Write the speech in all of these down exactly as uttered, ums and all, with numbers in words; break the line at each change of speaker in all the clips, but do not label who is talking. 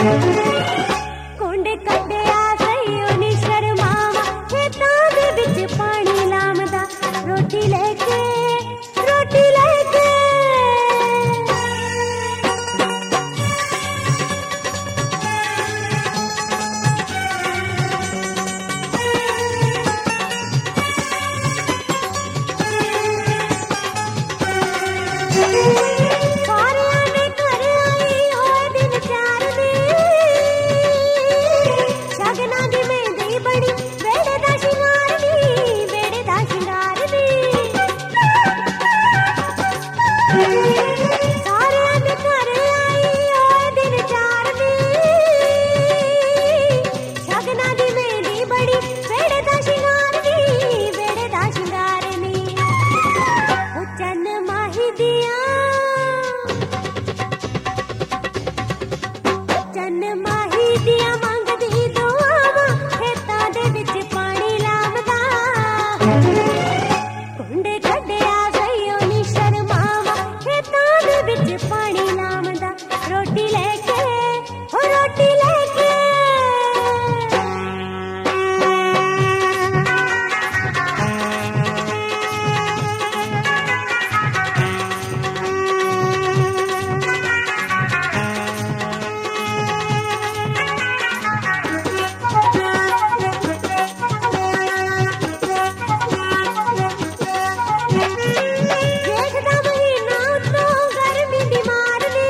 ਕੁੰਡ ਕੱਢਿਆ ਸਈਓ ਨੀ ਸ਼ਰਮਾਵਾ, ਖੇਤਾਂ ਦੇ ਵਿੱਚ ਪਾਣੀ ਲਾਮਦਾ, ਰੋਟੀ ਲੈ ਕੇ ਰੋਟੀ ਲੈ ਕੇ। ਸਾਰਿਆਂ ਨੇ ਘਰ ਆਈ ਹੋਏ ਦਿਨ ਚਾਰ ਦੇ, ਸ਼ਗਨਾਂ ਦੀ ਮਹਿੰਦੀ ਬਣੀ, ਵੇੜੇ ਦਾ ਸ਼ਿੰਗਾਰ ਨੀ, ਵੇੜੇ ਦਾ ਸ਼ਿੰਗਾਰ ਨੀ। ਸਾਰਿਆਂ ਦੇ ਘਰ ਆਈ ਹੋਏ ਦਿਨ ਚਾਰ ਦੇ, ਸ਼ਗਨਾਂ ਦੀ ਮਹਿੰਦੀ ਬਣੀ, ਵੇੜੇ ਦਾ ਸ਼ਿੰਗਾਰ ਨੀ, ਵੇੜੇ ਦਾ ਸ਼ਿੰਗਾਰ ਨੀ। ਉਹ ਚੰਨ ਮਾਹੀ ਦੀਆਂ ਚੰਨ ਮਾਹੀ ਦੀਆਂ ਮੰਗਦੀ ਦੁਆਵਾਂ, ਖੇਤਾਂ ਦੇ ਵਿੱਚ ਪਾਣੀ ਲਾਮਦਾ, ਕੁੰਡ ਕੱਢਿਆ ਸਈਓ ਨੀ ਸ਼ਰਮਾਵਾ, ਖੇਤਾਂ ਦੇ ਵਿੱਚ ਪਾਣੀ ਲਾਮਦਾ, ਰੋਟੀ ਲੈ ਕੇ ਹੋ ਰੋਟੀ ਲੈ ਕੇ। ਜੇਠ ਦਾ ਮਹੀਨਾ ਉੱਤੋਂ ਗਰਮੀ ਦੀ ਮਾਰ ਨੀ,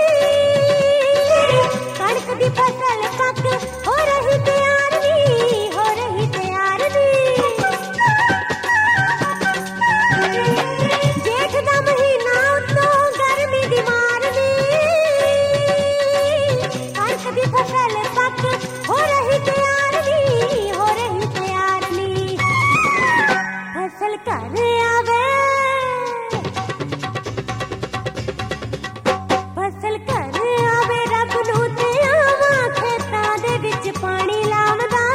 ਕਣਕ ਦੀ ਫਸਲ ਪੱਕ ਹੋ ਰਹੀ ਤਿਆਰ ਨੀ, ਹੋ ਰਹੀ ਤਿਆਰ ਨੀ। ਜੇਠ ਦਾ ਮਹੀਨਾ ਉੱਤੋਂ ਗਰਮੀ ਦੀ ਮਾਰ ਨੀ, ਕਣਕ ਦੀ ਫਸਲ ਪੱਕ ਹੋ ਰਹੀ ਤਿਆਰ ਨੀ, ਹੋ ਰਹੀ ਤਿਆਰ ਨੀ। ਫਸਲ ਘਰ ਆਵੇ ਫਸਲ ਘਰ ਆਵੇ, ਰੱਬ ਨੂੰ ਤੇ ਆਵਾਂ, ਖੇਤਾਂ ਦੇ ਵਿੱਚ ਪਾਣੀ ਲਾਵਦਾ,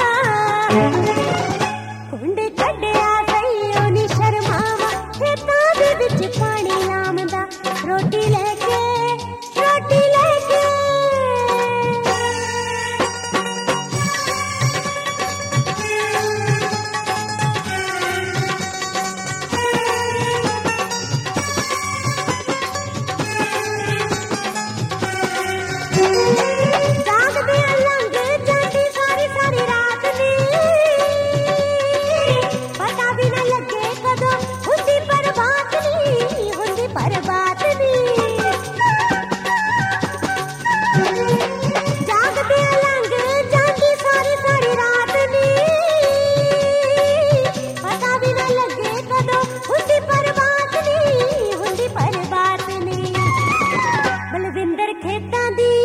ਕੁੰਡ ਕੱਢਿਆ ਸਈਓ ਨੀ ਸ਼ਰਮਾਵਾ, ਖੇਤਾਂ ਦੇ ਵਿੱਚ ਪਾਣੀ ਲਾਵਦਾ, ਰੋਟੀ ਲੈ ਕੇ ਰੋਟੀ ਲੈ ਕੇ। ਜਾਗਦੇ ਲੰਘ ਜਾਂਦੀ ਸਾਰੀ ਸਾਰੀ ਰਾਤ ਨੀ, ਪਤਾ ਵੀ ਨਾ ਲੱਗੇ ਕਦੋਂ ਹੁੰਦੀ ਬਰਬਾਦ ਨੀ, ਹੁੰਦੀ ਬਰਬਾਦ ਨੀ। ਜਾਗਦੇ ਲੰਘ ਜਾਂਦੀ ਸਾਰੀ ਸਾਰੀ ਰਾਤ ਨੀ, ਪਤਾ ਵੀ ਨਾ ਲੱਗੇ ਕਦੋਂ ਹੁੰਦੀ ਬਰਬਾਦ ਨੀ, ਹੁੰਦੀ ਬਰਬਾਦ ਨੀ। ਬਲਵਿੰਦਰ ਖੇਤਾਂ ਦੀ